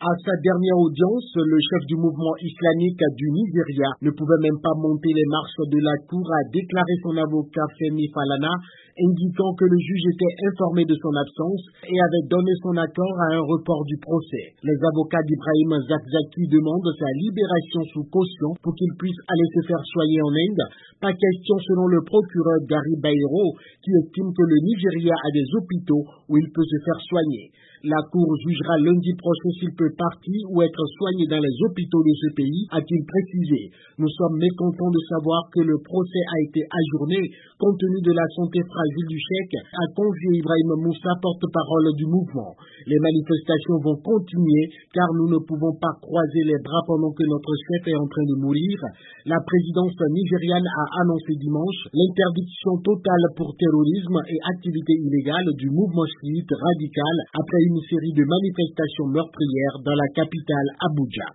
À sa dernière audience, le chef du mouvement islamique du Nigeria ne pouvait même pas monter les marches de la cour, a déclaré son avocat Femi Falana, indiquant que le juge était informé de son absence et avait donné son accord à un report du procès. Les avocats d'Ibrahim Zakzaki demandent sa libération sous caution pour qu'il puisse aller se faire soigner en Inde. Pas question selon le procureur Gary Bairo, qui estime que le Nigeria a des hôpitaux où il peut se faire soigner. La Cour jugera lundi prochain s'il peut partir ou être soigné dans les hôpitaux de ce pays, a-t-il précisé. Nous sommes mécontents de savoir que le procès a été ajourné compte tenu de la santé fragile du cheikh, a confié Ibrahim Moussa, porte-parole du mouvement. Les manifestations vont continuer car nous ne pouvons pas croiser les bras pendant que notre chef est en train de mourir. La présidence nigériane a annoncé dimanche l'interdiction totale pour terrorisme et activités illégales du mouvement chiite radical après une série de manifestations meurtrières dans la capitale Abuja.